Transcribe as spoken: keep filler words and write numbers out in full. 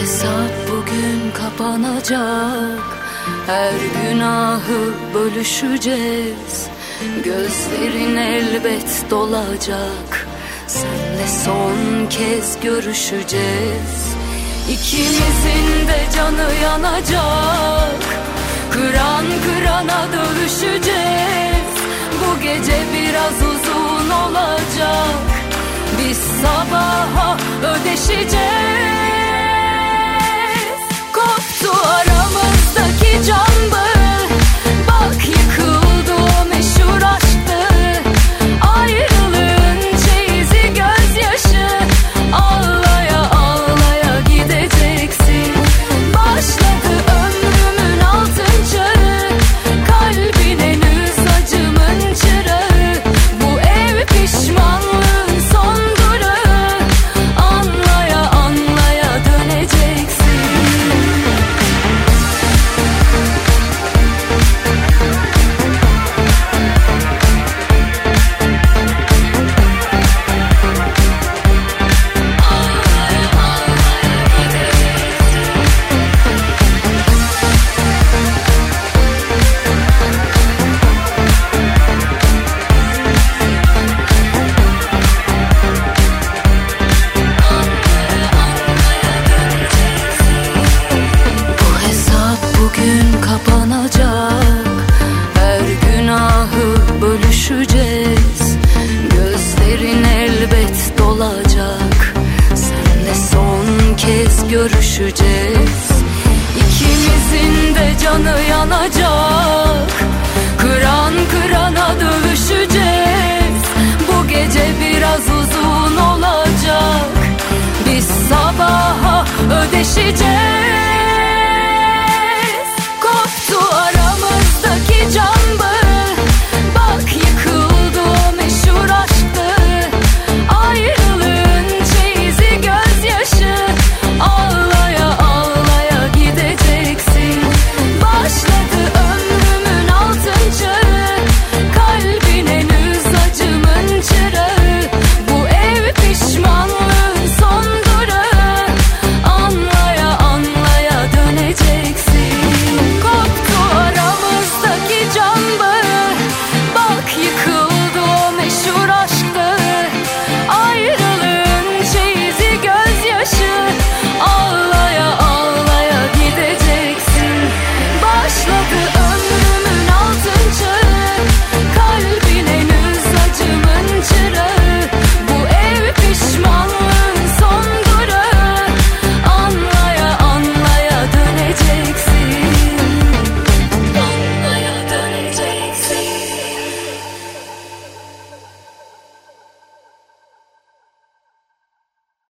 hesap bugün kapanacak. Her günahı bölüşeceğiz. Gözlerin elbet dolacak. Senle son kez görüşeceğiz. İkimizin de canı yanacak. Kıran kırana dövüşeceğiz. Bu gece biraz uzun olacak. Biz sabaha ödeşeceğiz. Koptu aramızdaki can bağı. Bak yıkıldı o meşhur aşktı. Ayrılığın çeyizi gözyaşı. Ağlaya ağlaya gideceksin. Başladı ömrümün altın çağı. Kalbin henüz acımın çırağı. Bu ev pişmanlığın son durağı. Anlaya anlaya döneceksin. Bu hesap bugün kapanacak. Her günahı bölüşeceğiz. Gözlerin elbet dolacak. Senle son kez görüşeceğiz. İkimizin de canı yanacak. Kıran kırana dövüşeceğiz. Bu gece biraz uzun olacak. Biz sabaha ödeşeceğiz.